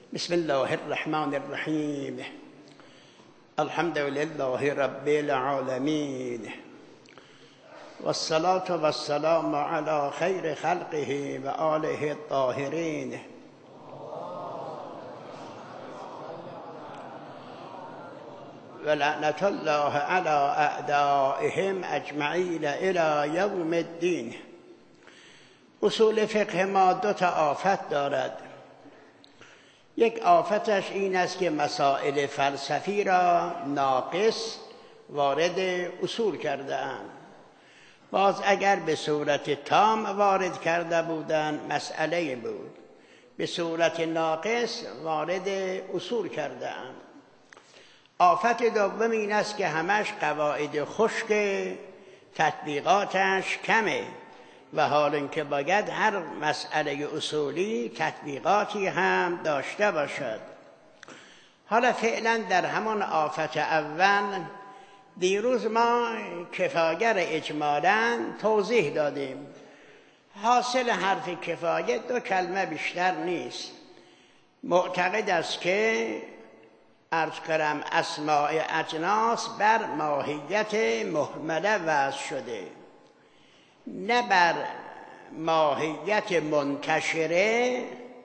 بسم الله الرحمن الرحیم. الحمد لله رب العالمین والصلاة والسلام على خیر خلقه و آله الطاهرین. و لعنت الله علی اعدائهم اجمعین الی یوم الدین. اصول فقه ما دو تا آفت دارد. یک آفتش این است که مسائل فلسفی را ناقص وارد اصول کرده اند. باز اگر به صورت تام وارد کرده بودند مسئله بود، به صورت ناقص وارد اصول کرده اند. آفت دوم این است که همش قواعد خشک، تطبیقاتش کمه و حال اینکه باید هر مسئله اصولی تطبیقاتی هم داشته باشد. حالا فعلا در همان آفت اول دیروز ما کفایه را اجمالاً توضیح دادیم. حاصل حرف کفایه دو کلمه بیشتر نیست. معتقد است که عرض کنم اسماء اجناس بر ماهیت مهمله وضع شده، نه بر ماهیت منتشره،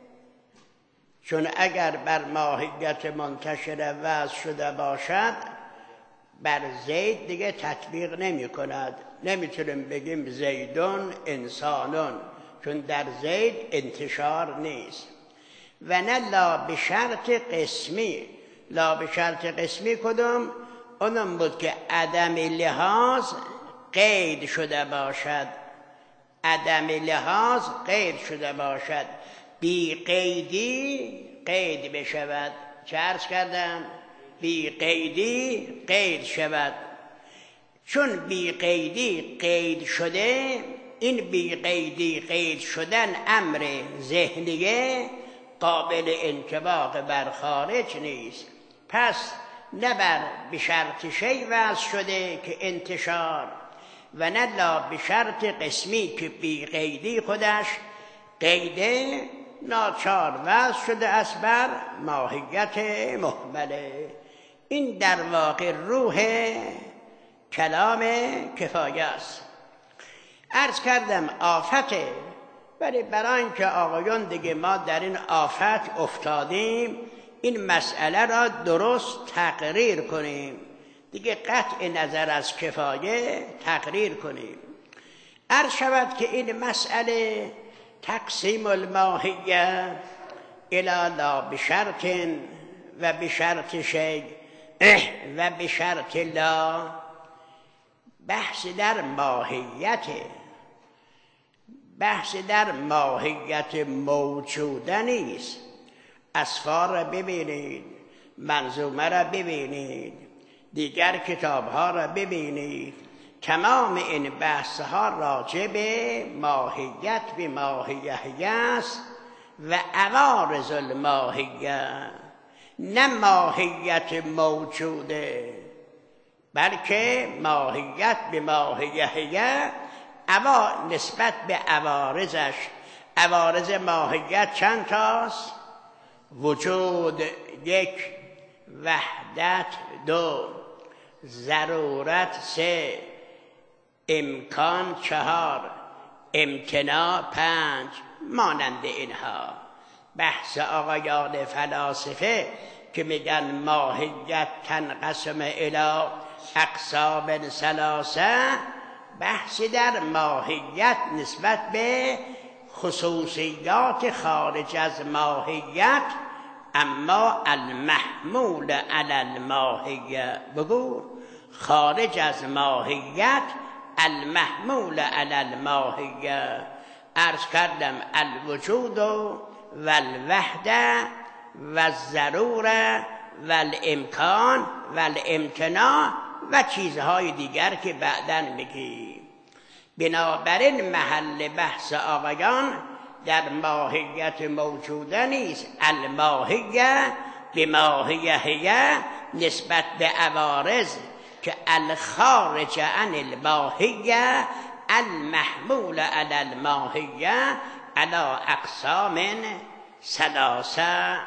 چون اگر بر ماهیت منتشره وضع شده باشد بر زید دیگه تطبیق نمی کند. نمیتونیم بگیم زیدون انسانون، چون در زید انتشار نیست. و نه لا به شرط قسمی. لا به شرط قسمی کدوم؟ اونم بود که عدم لحاظ قید شده باشد. عدم لحاظ قید شده باشد، بی قیدی قید بشود. چه عرض کردم؟ بی قیدی قید شود. چون بی قیدی قید شده، این بی قیدی قید شدن امر ذهنیه قابل انطباق بر خارج نیست. پس نه بر به شرط شی وضع شده که انتشار، و نه لا به شرط قسمی که بی قیدی خودش قیده ناچار وضع شده است بر ماهیت مهمله. این در واقع روح کلام کفایه است. عرض کردم آفته، ولی برای اینکه آقایان دیگه ما در این آفت افتادیم این مسئله را درست تقریر کنیم، دیگه قطع نظر از کفایه تقریر کنیم. عرض شود که این مسئله تقسیم الماهیه الی لا بشرط و بشرط شی و بشرط لا بحث در ماهیت، بحث در ماهیت موجوده نیست. اسفار را ببینید، منظومه را ببینید، دیگر کتاب ها را ببینید، تمام این بحث ها راجع به ماهیت به ماهیه است و عوارض الماهیه، نه ماهیت موجوده، بلکه ماهیت به ماهیه نسبت به عوارضش. عوارض ماهیت چند تاست؟ وجود یک، وحدت دو، ضرورت سه، امکان چهار، امتناع پنج، مانند اینها. بحث آقایان فلاسفه که میگن ماهیت تنقسم الی اقسام ثلاثه، بحث در ماهیت نسبت به خصوصیات خارج از ماهیت، اما المحمول علی الماهیه. بگو خارج از ماهیت المحمول علی الماهیه. عرض کردم الوجود و الوحده و الضروره و الامکان و الامتناع و چیزهای دیگر که بعداً میگیم. بنابراین محل بحث آقایان در ماهیت موجوده نیست. الماهیه به ماهیه نسبت به عوارض که الخارج عن الماهیه المحمول علی الماهیه علی اقسام ثلاثه.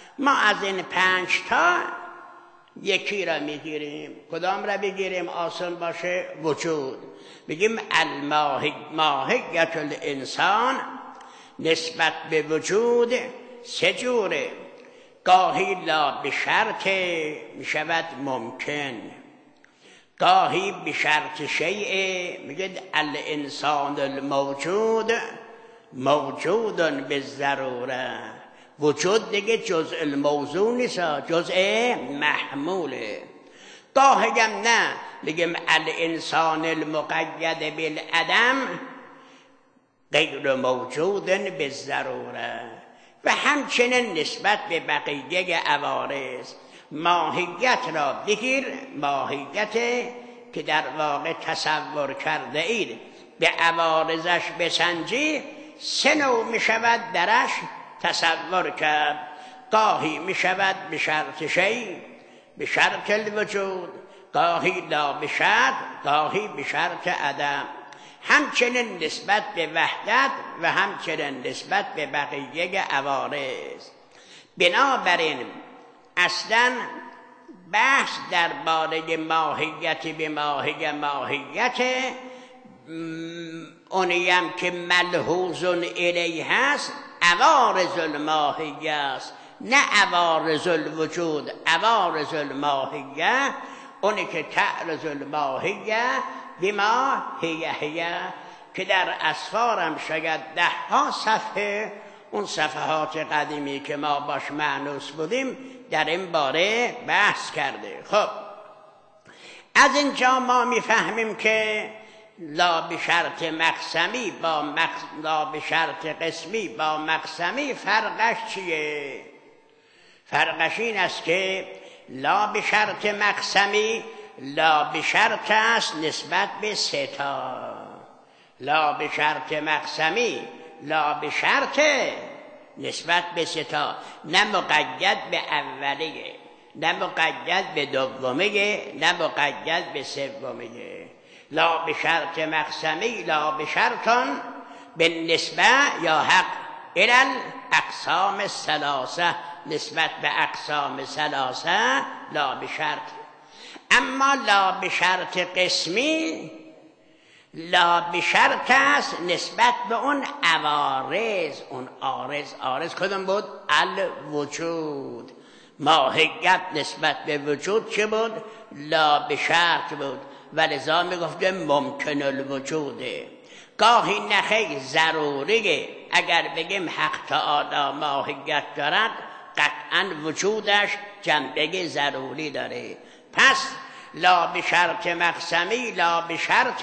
ما از این 5 تا یکی را میگیریم. کدام را بگیریم آسان باشه؟ وجود. بگیم ماهیت الانسان نسبت به وجود 3 جوره. گاهی لا به شرط می شود ممکن، گاهی به شرط شیء میگه الانسان الموجود موجود به ضروره. وجود دیگه جزء الموضوع نیست، جزء محموله. گاهی هم نه بگیم الانسان المقید بالعدم غیر موجود به ضروره. و همچنین نسبت به بقیه عوارض ماهیت را بگیر، ماهیت که در واقع تصور کرده اید به عوارضش بسنجی 3 نوع می شود درش تصور کرد. گاهی می شود به شرط شیء، به شرط الوجود، گاهی لا به شرط، گاهی به شرط عدم. همچنین نسبت به وحدت و همچنین نسبت به بقیه عوارض. بنابراین اصلا بحث درباره ماهیت به ماهیت اونیم که ملحوظ الیه هست عوارض الماهیه است، نه عوارض الوجود. عوارض الماهیه اونی که تعرض الماهیه بما هیه که در اسفارم شاید 10 صفحه، اون صفحات قدیمی که ما باش مانوس بودیم در این باره بحث کرده. خب از اینجا ما میفهمیم که لا به شرط مقسمی لا به شرط قسمی با مقسمی فرقش چیه؟ فرقش این است که لا به شرط مقسمی لا به شرط است نسبت به 3 تا. لا به شرط مقسمی لا به شرط نسبت به 3 تا، نه مقید به اولیه، نه مقید به دومیه، نه مقید به سومیه. لا به شرط مقسمی لا به شرطان به نسبه یا حق الى اقسام 3 نسبت به اقسام 3 لا به شرط. اما لا به شرط قسمی لا به شرط است نسبت به اون عوارض. اون عارض کدوم بود؟ الوجود. ماهیت نسبت به وجود چه بود؟ لا به شرط بود و لذا می گفته ممکن الوجوده. گاهی نخی ضروریه. اگر بگیم حق تعالی ماهیت دارد قطعا وجودش جنبه ضروری داره. پس لا به شرط مقسمی لا به شرط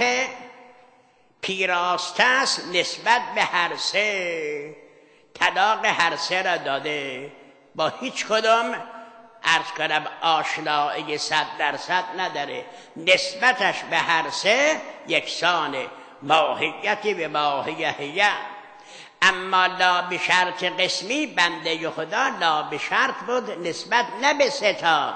پیراسته است نسبت به هر 3. طلاق هر 3 را داده، با هیچ کدام عرض کنم آشنایی 100% نداره. نسبتش به هر 3 یکسانه، ماهیتی به ماهیه. اما لا به شرط قسمی بنده خدا لا به شرط بود نسبت نه به 3 تا،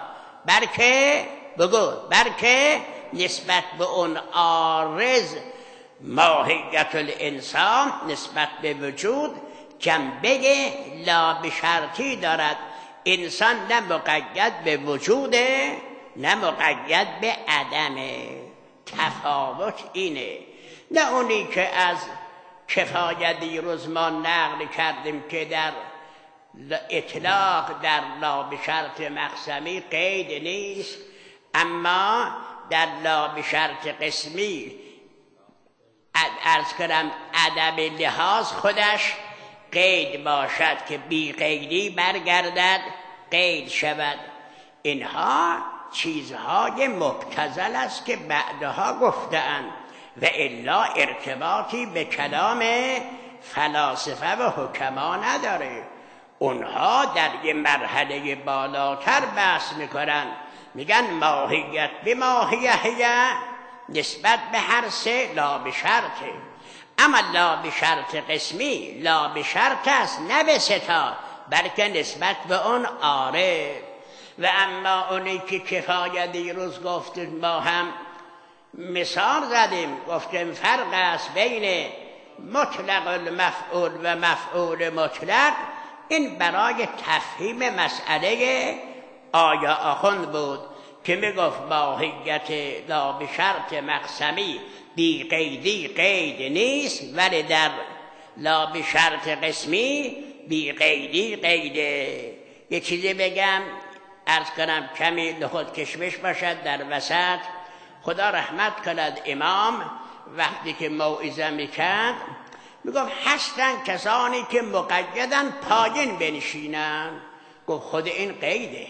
بلکه نسبت به اون عارض ماهیت الانسان نسبت به وجود جنبه لا به شرطی دارد. انسان نه مقید به وجوده نه مقید به عدمه. تفاوت اینه. نه اونی که از کفایه دیروز ما نقل کردیم که در اطلاق در لا به شرط مقسمی قید نیست، اما در لا به شرط قسمی عرض کنم ادب لحاظ خودش قید باشد که بی قیدی برگردد قید شود. اینها چیزهای مبتذل است که بعدها گفتند و الا ارتباطی به کلام فلاسفه و حکما نداره. اونها در یه مرحله بالاتر بحث میکنن، میگن ماهیت به ماهیه نسبت به هر 3 لا به شرطه. اما لا به شرط قسمی لا به شرط است نه به 3 تا، بلکه نسبت به اون عارض. و اما اونی که کفایه دیروز گفتیم ما هم مثال زدیم، گفتیم فرق است بین مطلق المفعول و مفعول مطلق. این برای تفهیم مسئله آیا آخوند بود که میگفت ماهیت لا به شرط مقسمی بی قیدی قید نیست، ولی در لا به شرط قسمی بی قیدی قیده. یه چیزی بگم عرض کنم کمی لخود کشمش باشد در وسط. خدا رحمت کند امام وقتی که موعظه میکرد میگفت هستن کسانی که مقیدن پایین بنشینن. گفت خود این قیده،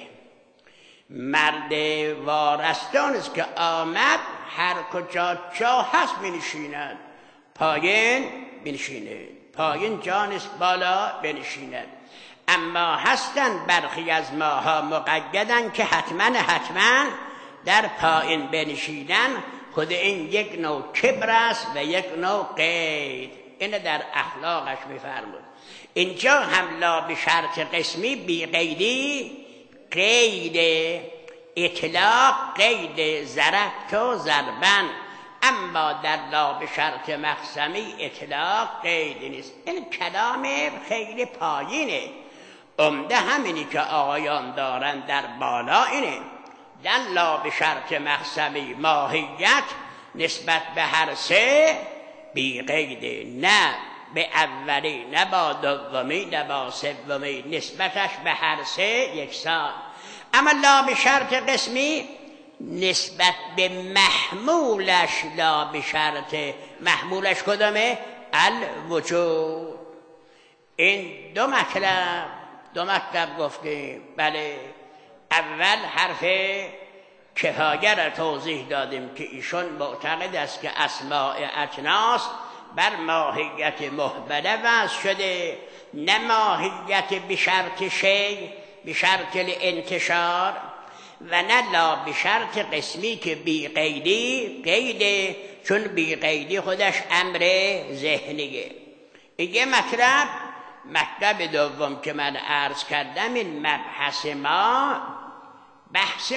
مرد وارستان است که آمد هر کجا جا هست بنشیند، پایین بنشیند، پایین جا نیست بالا بنشیند. اما هستن برخی از ماها مقیدن که حتما در پایین بنشیدن. خود این یک نوع کبر است و یک نوع قید. اینه در اخلاقش میفرمود. اینجا هم لا به شرط قسمی بی قیدی قید اطلاق، قید ضربت و ضربن، اما در لا به شرط مقسمی اطلاق قید نیست. این کلام خیلی پایینه. عمده همینی که آقایان دارن در بالا اینه. در لا به شرط مقسمی ماهیت نسبت به هر سه بی قیده، نه به اولی نه با دومی نه با سومی، نسبتش به هر سه یکسان. اما لا به شرط قسمی نسبت به محمولش، لا به شرط محمولش کدامه؟ الوجود. این دو مطلب گفتیم. بله، اول حرف کفایه را توضیح دادیم که ایشون معتقد است که اسماء اجناس بر ماهیت محبله وضع شده، نه ماهیت به شرط شی، به شرط انتشار، و نه لا به شرط قسمی که بی قیدی قیده، چون بی قیدی خودش امر ذهنیه. این یه مطلب دوم که من عرض کردم، این مبحث ما بحث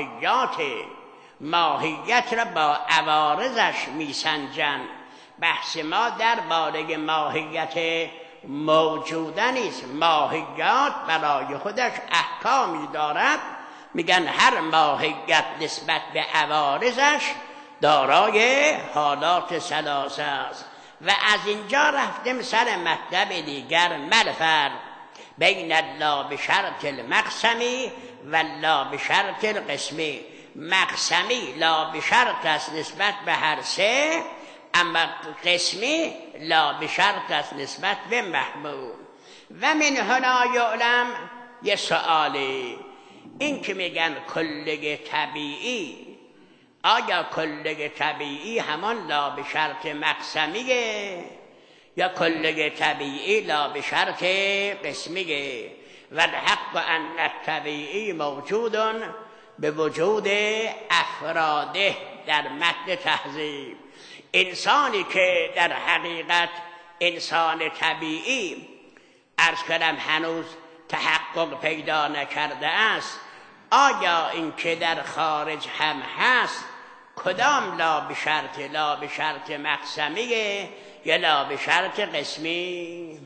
ماهیت را با عوارضش میسنجن. بحث ما در باره ماهیت موجوده نیست. ماهیت برای خودش احکامی دارد، میگن هر ماهیت نسبت به عوارضش دارای حالات ثلاثه است. و از اینجا رفتیم سر مطلب دیگر، ملفر بین لا به شرط المقسمی و لا به شرط القسمی. مقسمی لا به شرط است نسبت به هر سه، اما قسمی لا به شرط است نسبت به محمول. و من هنا یعلم، یه سؤالی، این که میگن کلگ طبیعی، آیا کلگ طبیعی همان لا به شرط مقسمیه یا کلگ طبیعی لا به شرط قسمیه؟ و الحق ان الطبیعی موجود به وجود افراده. در متن تهذیب انسانی که در حقیقت انسان طبیعی عرض کردم هنوز تحقق پیدا نکرده است، آیا این که در خارج هم هست کدام لا به شرط مقسمیه یا لا به شرط قسمی؟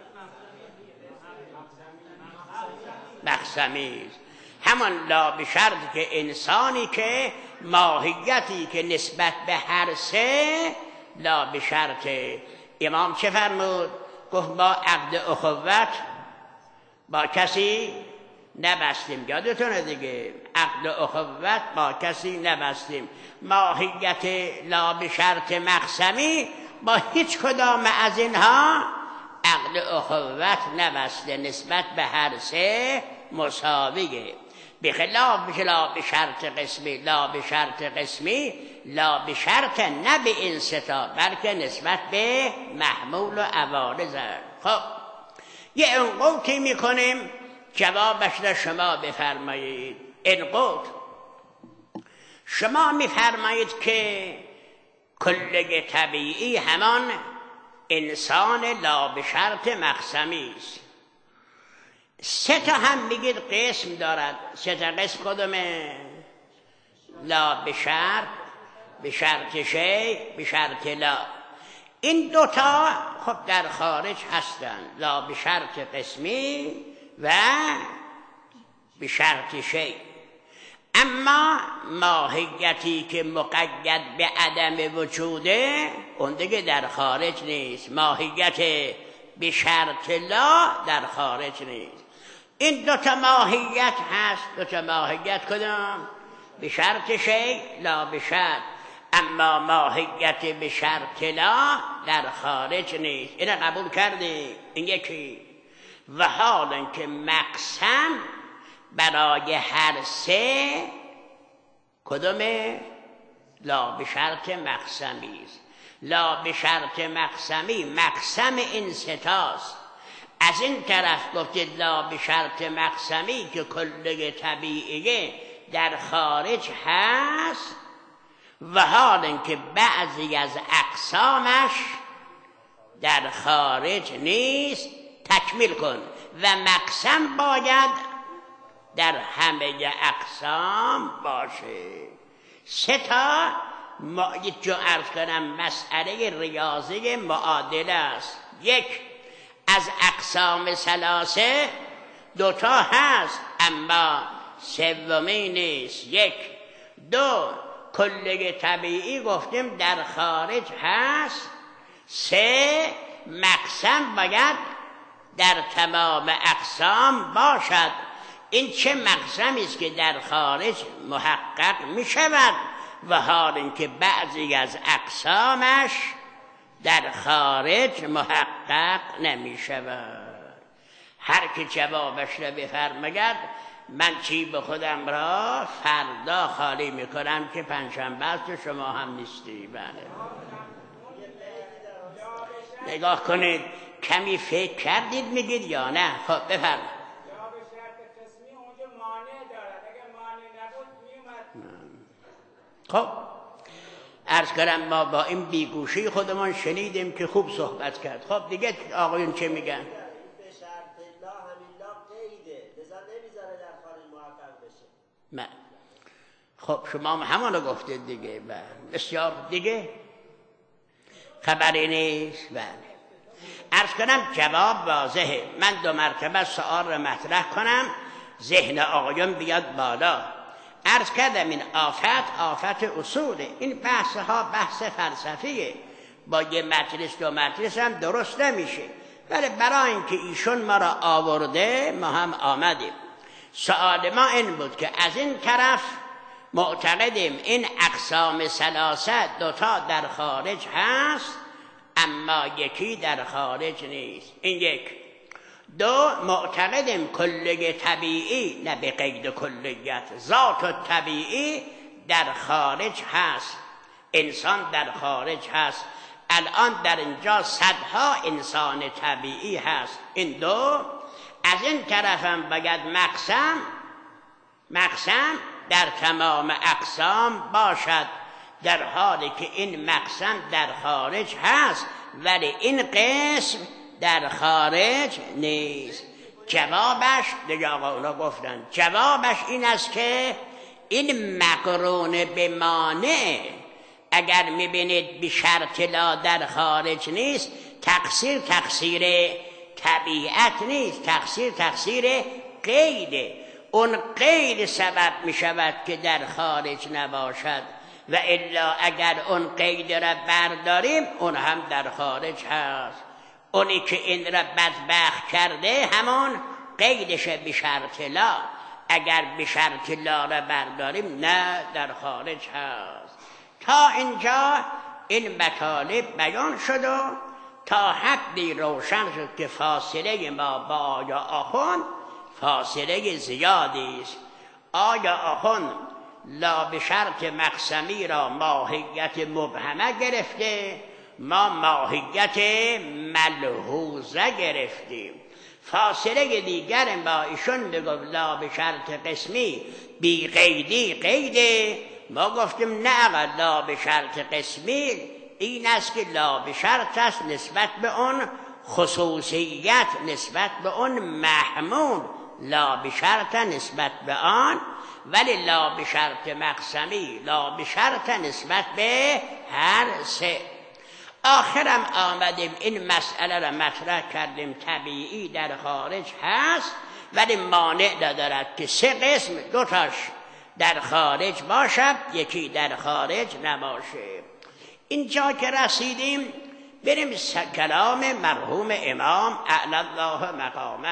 مقسمی. همان لا به شرط که انسانی که ماهیتی که نسبت به هر سه لا به شرط. امام چه فرمود؟ گفت ما عقد اخوت با کسی نبستیم. یادتونه دیگه، عقد اخوت با کسی نبستیم. ماهیت لا به شرط مقسمی با هیچ کدام از اینها عقد اخوت نبسته، نسبت به هر سه مساویه. بخلاف لا به شرط قسمی، لا به شرط قسمی لا به شرط نه به این ستا، بلکه نسبت به محمول و عوارض. خب یه انقوطی میکنیم، جوابش را شما بفرمایید. انقوط شما میفرمایید که کلگ طبیعی همان انسان لا به شرط مقسمی است. سه تا هم میگید قسم دارد. سه تا قسم کدومه؟ لا به شرط، به شرط شی، به شرط لا. این دوتا خب در خارج هستن، لا به شرط قسمی و به شرط شیء. اما ماهیتی که مقید به عدم وجوده اون دیگه در خارج نیست. ماهیت به شرط لا در خارج نیست. این دوتا ماهیت هست. دوتا ماهیت کدام؟ به شرط شیء لا به شرط. اما ماهیت به شرط لا در خارج نیست. اینو قبول کردی؟ این یکی. و حال اینکه مقسم برای هر سه کدومه؟ لا به شرط مقسمی است. لا به شرط مقسمی مقسم این ستاست. از این طرف گفتید لا به شرط مقسمی که کله طبیعیه در خارج هست، و حال اینکه بعضی از اقسامش در خارج نیست. تکمیل کن. و مقسم باید در همه اقسام باشه. سه تا جو عرض کنم مسئله ریاضی معادله است. یک، از اقسام ثلاثه دوتا هست اما سومی نیست. یک. دو، کله طبیعی گفتیم در خارج هست. سه، مقسم باید در تمام اقسام باشد. این چه مقسمی است که در خارج محقق می شود و حال اینکه بعضی از اقسامش در خارج محقق نمی شود. هر که جوابش را بفرماید من چی به خودم را فردا خالی می کنم که پنجشنبه است شما هم نیستی. بله نگاه کنید. کمی فکر کردید میگید یا نه؟ خب بفرمایید. خب عرض کنم ما با این بیگوشی خودمان شنیدیم که خوب صحبت کرد. خب دیگه آقایون چه میگن؟ به شرط لا همین لا قیده، لذا نمیذاره در خارج محقق بشه. من خب شما هم همانو گفتید دیگه. بسیار دیگه خبری نیست. بله عرض کنم جواب واضحه. من 2 مرتبه سؤال را مطرح کنم ذهن آقایون بیاد بالا. عرض کردم این آفت اصوله. این بحث ها بحث فلسفیه. با یه مجلس 2 مجلس هم درست نمیشه. ولی برای اینکه ایشون ما را آورده ما هم آمدیم. سؤال ما این بود که از این طرف معتقدیم این اقسام ثلاثه دوتا در خارج هست اما یکی در خارج نیست. این یک. دو، معتقدیم کله طبیعی نه به قید کلیت ذات طبیعی در خارج هست. انسان در خارج هست. الان در اینجا صدها انسان طبیعی هست. این دو. از این طرف هم باید مقسم در تمام اقسام باشد، در حالی که این مقسم در خارج هست ولی این قسم در خارج نیست. جوابش دیگه آقا اونا گفتن جوابش این است که این مقرون به مانع اگر میبینید به شرط لا در خارج نیست تقصیر طبیعت نیست، تقصیر قیده. اون قید سبب میشود که در خارج نباشد و الا اگر اون قید را برداریم اون هم در خارج هست. اونی که این را بدبخت کرده همون قیدش به شرط لا. اگر به شرط لا را برداریم نه در خارج هست. تا اینجا این مطالب بیان شد و تا حدی روشن شد که فاصله ما با آیا آخوند فاصله زیادی است. آیا آخوند لا به شرط مقسمی را ماهیت مبهمه گرفته، ما ماهیت ملحوظه گرفتیم. فاصله دیگر با ایشون میگفت لا به شرط قسمی بی قیدی قیده، ما گفتیم نه آقا لا به شرط قسمی این است که لا به شرط است نسبت به اون خصوصیت، نسبت به اون محمول، لا به شرط نسبت به آن، ولی لا به شرط مقسمی لا به شرط نسبت به هر سه. آخرم آمدیم این مسئله را مطرح کردیم، طبیعی در خارج هست ولی مانع ندارد که 3 قسم 2 تاش در خارج باشد، یکی در خارج نباشه. اینجا که رسیدیم بریم کلام مرحوم امام اعلی الله مقامه.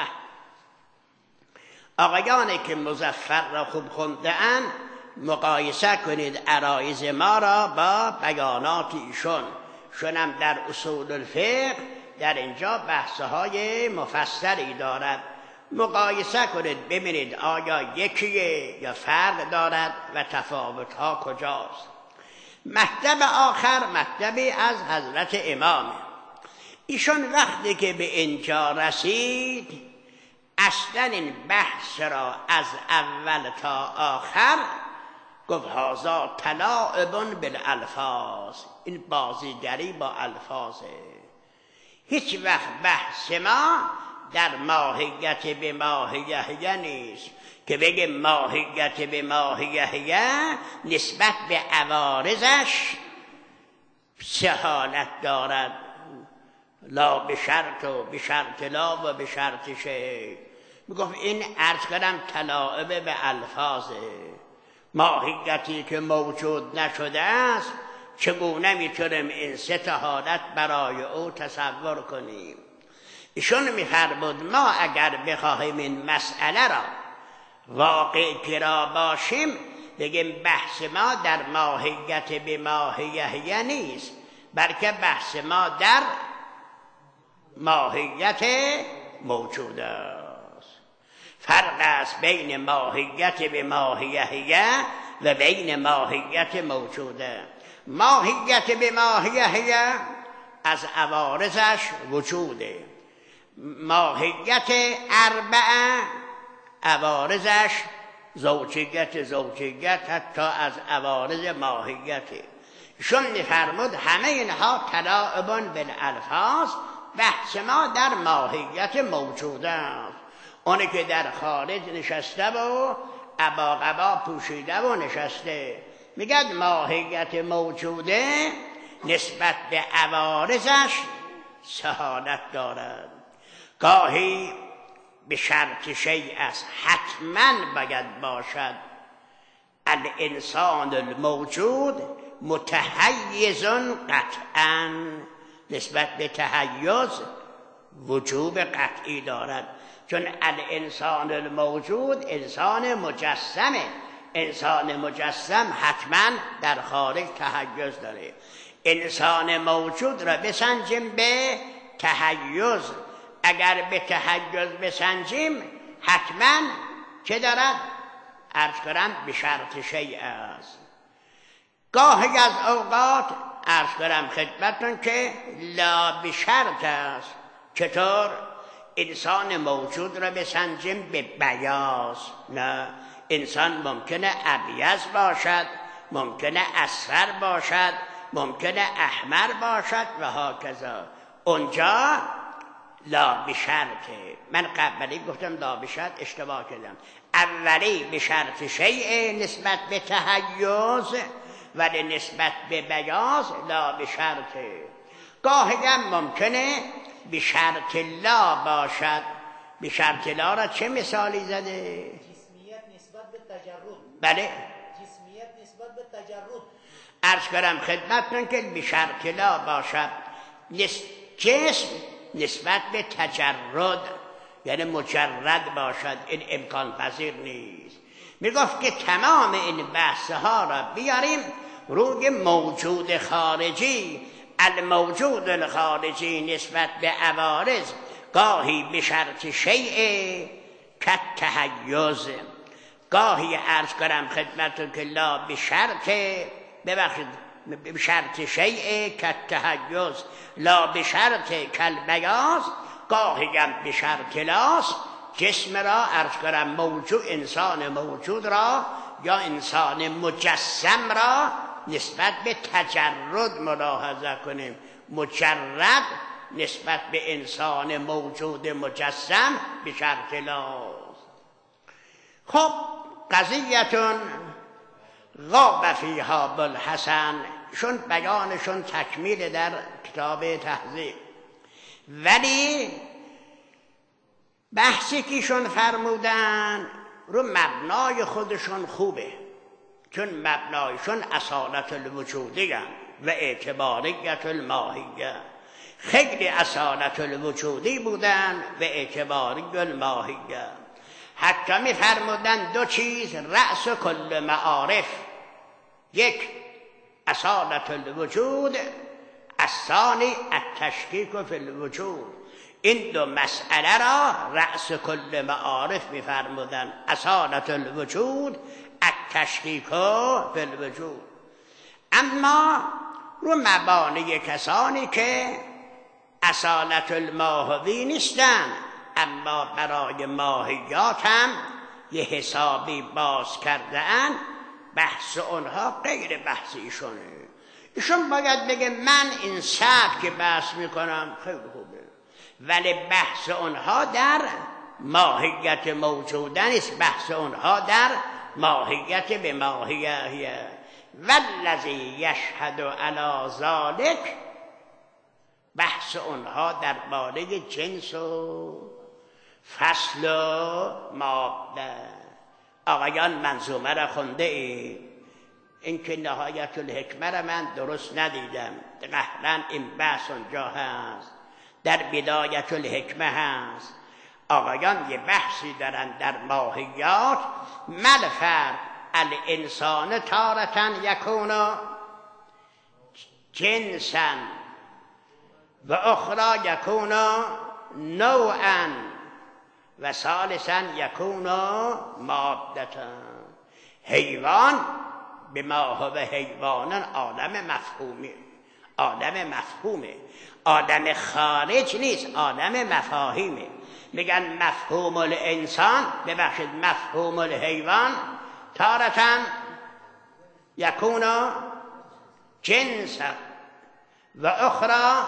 آقایانی که مظفر را خوب خونده‌اند مقایسه کنید عرایض ما را با بیانات ایشون. شونم در اصول الفقه در اینجا بحث‌های مفصلی دارد، مقایسه کنید ببینید آیا یکیه یا فرق دارد و تفاوت‌ها کجاست. مطلب آخر مطلبی از حضرت امام. ایشون وقتی که به اینجا رسید اصلا این بحث را از اول تا آخر گفت هذا تلاعب بالالفاظ، این بازیگری با الفاظه. هیچ وقت بحث ما در ماهیت به ماهیه نیست که بگه ماهیت به ماهیه نسبت به عوارضش 3 حالت دارد، لا به شرط و به شرط لا و به شرط شیء. میگفت این عرض کردم تلاعب به الفاظه. ماهیتی که موجود نشده است چگونه میتونیم این 3 حالت برای او تصور کنیم؟ ایشون میفرمود ما اگر بخواهیم این مسئله را واقع گرا باشیم بگیم بحث ما در ماهیت به ماهیه نیست، بلکه بحث ما در ماهیت موجود است. فرق است بین ماهیت به ماهیه و بین ماهیت موجوده. ماهیت به ماهیه از عوارضش وجوده، ماهیت 4 عوارضش زوجیت حتی از عوارض ماهیته. شون می‌فرمود همه اینها تلاعب بالالفاظ، بحث ما در ماهیت موجوده است. اونی که در خارج نشسته و عبا پوشیده و نشسته میگد ماهیت موجوده نسبت به عوارضش 3 حالت دارد. گاهی به شرط شیء است، حتما باید باشد. الانسان الموجود متحیز قطعا، نسبت به تحیز وجوب قطعی دارد، چون الانسان الموجود انسان مجسمه. انسان مجسم حتما در خارج تحیز داره. انسان موجود را بسنجیم به تحیز، اگر به تحیز بسنجیم حتما چه دارد؟ عرض کنم به شرط شیء است. گاهی از اوقات عرض کنم خدمتتون که لا به شرط است. چطور؟ انسان موجود را بسنجیم به بیاض، نه، انسان ممکنه ابیض باشد، ممکنه اصفر باشد، ممکنه احمر باشد و هاکذا. اونجا لا به شرطه. من قبلی گفتم لا به شرط، اشتباه کردم. اولی به شرط شیء نسبت به تحیز، ولی نسبت به بیاض لا به شرطه. گاهی هم ممکنه به شرط لا باشد. به شرط لا را چه مثالی زده؟ جسمیت نسبت به تجرد. بله، جسمیت نسبت به تجرد. عرض کنم خدمتتون که به شرط لا باشد. جسم نسبت به تجرد یعنی مجرد باشد، این امکان پذیر نیست. میگفت که تمام این بحث ها را بیاریم روی موجود خارجی. الموجود الخارجی نسبت به عوارض گاهی به شرط شیء کالتحیز، گاهی عرض کنم خدمتتون که لا به شرط، ببخشید، به شرط شیء کالتحیز، لا به شرط کالبیاض، گاهی هم به شرط لاست. جسم را عرض کنم موجود، انسان موجود را یا انسان مجسم را نسبت به تجرد ملاحظه کنیم. مجرد نسبت به انسان موجود مجسم به شرط لاست. خب قضیتون غاب فیها بالحسن، شون بیانشون تکمیل در کتاب تهذیب. ولی بحثی که شون فرمودن رو مبنای خودشون خوبه، چون مبنایشون اصالت الوجودیه و اعتباریت الماهیه. خیلی اصالت الوجودی بودن و اعتباری الماهیه. حتی می فرمودن دو چیز رأس کل معارف، یک اصالت الوجود، الثانی التشکیک فی الوجود. این دو مسئله را رأس کل معارف می فرمودن، اصالت الوجود، التشکیک فی الوجود. اما رو مبانی کسانی که اصالت الماهوی نیستن اما برای ماهیات هم یه حسابی باز کرده ان، بحث اونها غیر بحث ایشونه. ایشون باید بگه من این سبک که بحث میکنم خیلی خوبه، ولی بحث اونها در ماهیت موجوده نیست، بحث اونها در ماهیت به ماهیه. والذی یشهد علی ذلک، بحث اونها در باره جنس و فصل و ماده. آقایان منظومه را خونده ای؟ این که نهایت الحکمه را من درست ندیدم، قهرن این بحث اونجا هست، در بدایت الحکمه هست. آقایان یه بحثی دارن در ماهیات، ملفر الانسان تارتن یکون جنسا و اخرى یکون نوعا و ثالثا یکون مادتا. حیوان به ما هو حیوانان عالم مفهومی، عالم مفهومه، عالم خارج نیست، عالم مفاهیمه. میگن مفهوم الانسان، ببخشید مفهوم الحیوان تارتن یکون جنسا و اخرى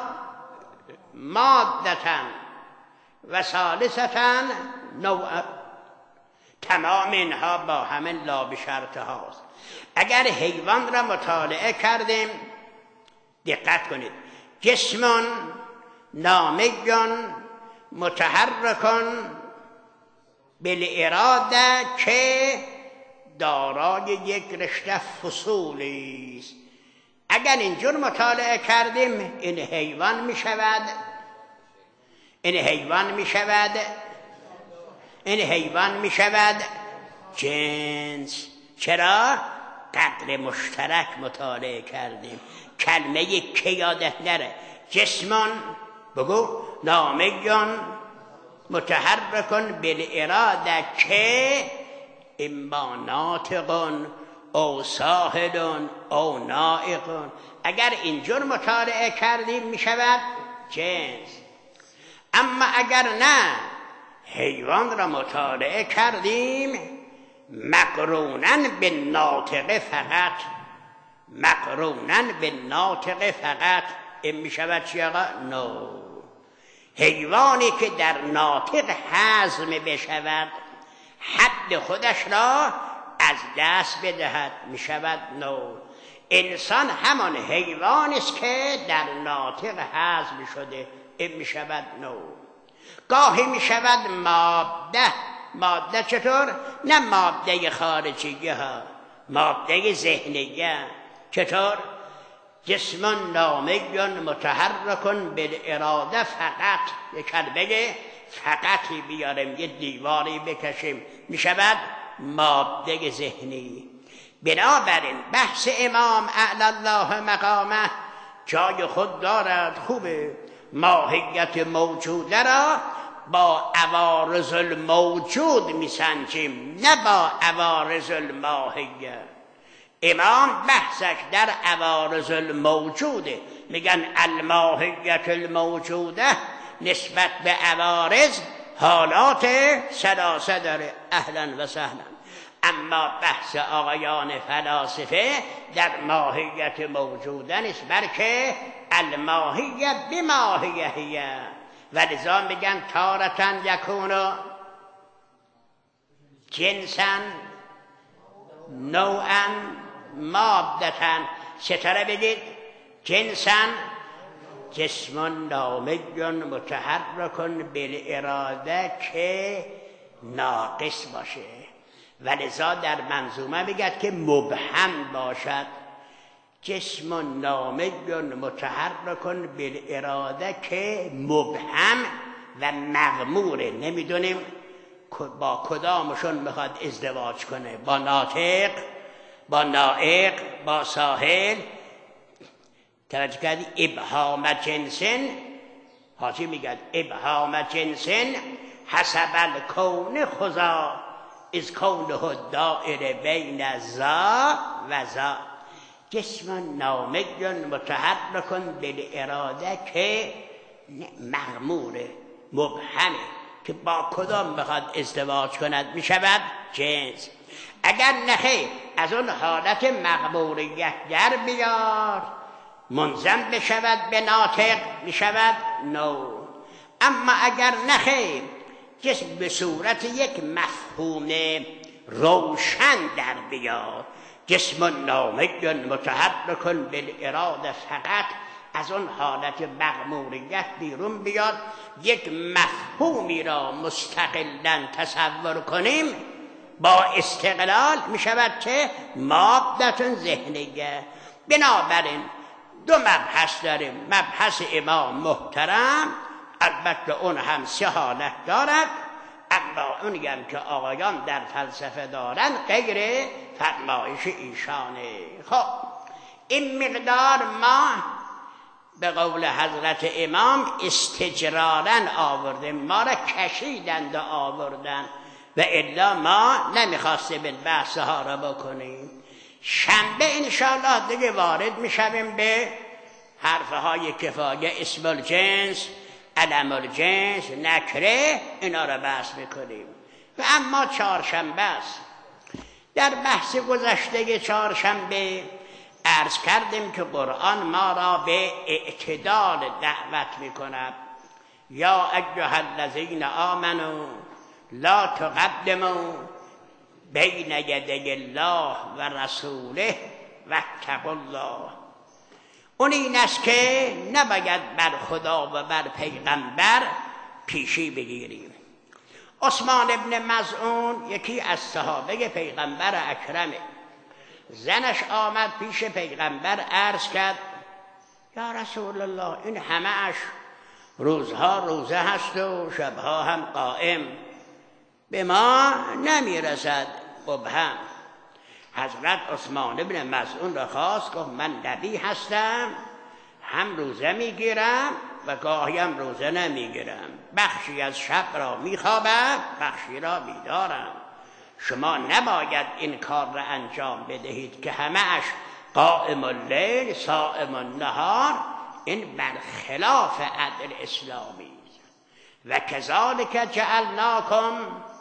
مادتا و ثالثتا نوع. تمام اینها با همین لا بشرط هاست. اگر حیوان را مطالعه کردیم، دقت کنید، جسم نامیون متحرکن بالاراده که دارای یک رشته فصولی است. اگر اینجور مطالعه کردیم این حیوان می شود، این حیوان می شود، این حیوان می شود جنس. چرا؟ قدر مشترک مطالعه کردیم. کلمه که یادت نره، جسمون بگو نامیون متحرکن بالاراده که اما ناطقون او ساهدون او نائقون. اگر اینجور مطالعه کردیم می شود جنس. اما اگر نه، حیوان را مطالعه کردیم مقرونن به ناطقه فقط، مقرونن به ناطقه فقط، این می شود چی آقا؟ نو. حیوانی که در ناطق هضم بشود، حد خودش را از دست بدهد، می شود نو. انسان همان حیوانی است که در ناطق هضم شده، این می شود نو. گاهی می شود ماده. ماده چطور؟ نه ماده خارجیه ها، ماده ذهنیه. چطور؟ جسم نامیون متحرکن بالاراده فقط. یک کلمه فقطی بیاریم، یه دیواری بکشیم، می شود ماده ذهنی. بنابراین بحث امام اعلی الله مقامه جای خود دارد، خوبه. ماهیت موجوده را با عوارض الموجود می سنجیم، نه با عوارض الماهیه. امام بحثش در عوارض الموجوده. میگن الماهیت الموجوده نسبت به عوارض حالات ثلاثه داره. اهلا و سهلا. اما بحث آقایان فلاسفه در ماهیت موجوده نیست، بلکه الماهیت بماهیه. ولذا میگن تارتن یکون جنسا نوعا مادتن. ستاره بگید جنسن جسم نامج متحرک بالاراده که ناقص باشه، ولذا در منظومه بگید که مبهم باشد. جسم نامج متحرک بالاراده که مبهم و مغموره، نمیدونیم با کدامشون میخواد ازدواج کنه، با ناطق، با نائق، با ساحل. توجه کردی؟ ابهام جنسن، حاجی میگه ابهام جنسن حسب الکون خذا از کونه دائر بین زا و زا. جسم نامج متحرک بالاراده که مغموره، مبهمه، که با کدام بخواد ازدواج کند میشود جنس. اگر نخیر از اون حالت مغموریت در بیار منظم بشود به ناطق میشود نو. اما اگر نخیر جسم به صورت یک مفهوم روشن در بیار، جسم نامج متحرک بالاراده، فقط از اون حالت مغموریت بیرون بیاد، یک مفهومی را مستقلاً تصور کنیم، با استقلال می شود که مادة ذهنیه. بنابراین دو مبحث داریم. مبحث امام محترم البته اون هم سه حالت دارد، اما اونی هم که آقایان در فلسفه دارن غیر فرمایش ایشانه. خب این مقدار ما به قول حضرت امام استجرارا آوردیم، ما را کشیدند و آوردن، و الا ما نمیخواستیم این بحث ها را بکنیم. شنبه انشاءالله دیگه وارد میشویم به حرف های کفایه، اسم الجنس، علم الجنس، نکره، اینا را بحث میکنیم. و اما چهارشنبه است. در بحث گذشته چهارشنبه عرض کردیم که قرآن ما را به اعتدال دعوت میکند. یا ایها الذین آمنوا لا تقدموا بین یدی الله و رسوله واتقوا الله. اون این است که نباید بر خدا و بر پیغمبر پیشی بگیریم. عثمان ابن مظعون یکی از صحابه پیغمبر اکرمه. زنش آمد پیش پیغمبر عرض کرد یا رسول الله، این همه‌اش روزها روزه هست و شبها هم قائم، به ما نمیرسد مبهم. حضرت عثمان ابن مظعون را خواست، گفت من نبی هستم، هم روزه میگیرم و گاهی هم روزه نمیگیرم، بخشی از شب را میخوابم، بخشی را بیدارم. شما نباید این کار را انجام بدهید که همه‌اش قائم اللیل صائم النهار. این برخلاف عدل اسلامی است. و کذالک جعلناکم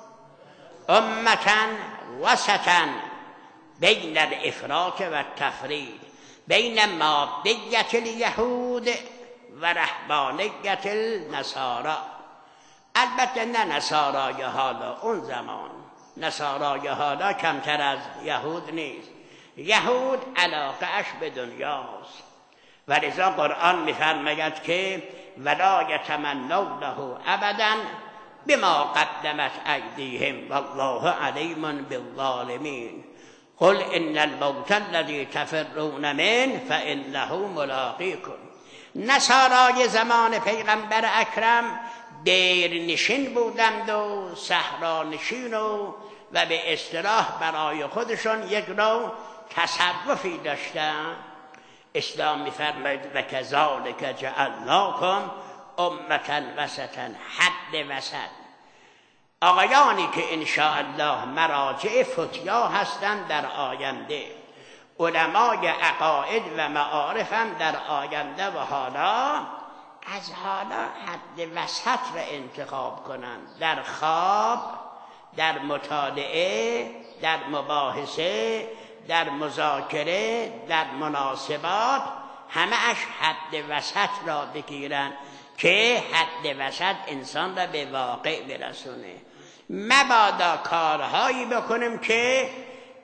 امة وسطا بین الافراط و التفرید بین مادیت الیهود و رهبانیت النصارا. البته نه نصارای حالا، اون زمان نصارای حالا کمتر از یهود نیست. یهود علاقه‌اش به دنیاست، ولذا قرآن می‌فرماید که ولا یتمنونه ابدا بما قدمت ایدیهم والله علیم بالظالمین. قل ان الموت الذی تفرون منه فانه ملاقیکم. نصارای زمان پیغمبر اکرم دیرنشین بودند و صحرانشین و به اصطلاح برای خودشون یک نوع تصرفی داشتند. اسلام می‌فرماید و کذالک جعلناکم امة وسطا، حد وسط. آقایانی که انشاءالله مراجع فتیا هستند در آینده، علمای عقاید و معارف هم در آینده و حالا، از حالا حد وسط را انتخاب کنند. در خواب، در مطالعه، در مباحثه، در مذاکره، در مناسبات، همه‌اش حد وسط را بگیرند که حد وسط انسان را به واقع برسونه. مبادا کارهایی بکنیم که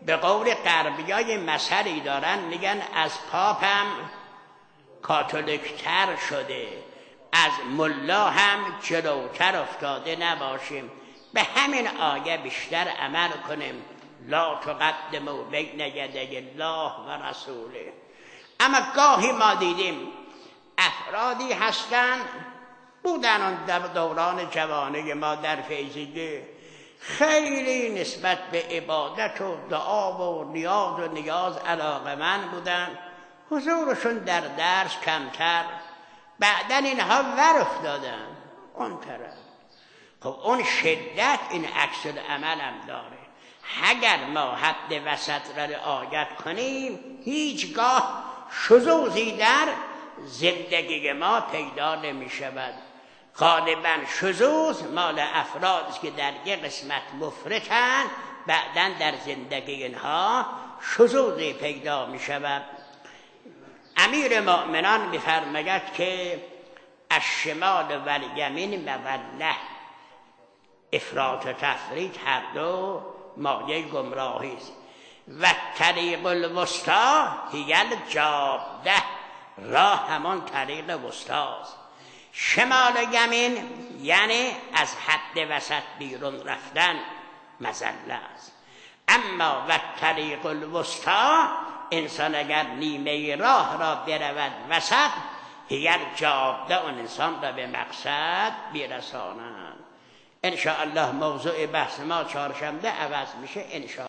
به قول غربیای مثلی دارن میگن از پاپم کاتولیکتر شده، از ملا هم جلوتر افتاده نباشیم. به همین آیه بیشتر عمل کنیم. لا تقدموا بین یدی الله و رسوله. اما گاهی ما دیدیم افرادی هستن بودن اون در دوران جوانی ما در فیضیه، خیلی نسبت به عبادت و دعا و نیاز علاقه‌مند بودن، حضورشون در درس کمتر، بعدن اینها ور افتادن اون طرف. خب اون شدت این عکس العمل هم داره. اگر ما حد وسط را رعایت کنیم هیچگاه شذوذی در زندگی ما پیدا نمی شود. غالبا شذوذ مال افرادی که در یک قسمت مفرطن، بعداً در زندگی اینها شذوذی پیدا می شود. امیر مؤمنان می‌فرماید که الشمال و الیمین موله، افراط و تفریط هر دو مایه گمراهی است. و طریق الوسطی هی الجاده، راه همان طریق وسطاست. شمال و یمین یعنی از حد وسط بیرون رفتن مزله است. اما و طریق الوسطی، انسان اگر نیمه راه را برود وسط، هی الجاده، اون انسان را به مقصد برساند. ان شاء الله موضوع بحث ما چهارشنبه عوض میشه ان شاء الله.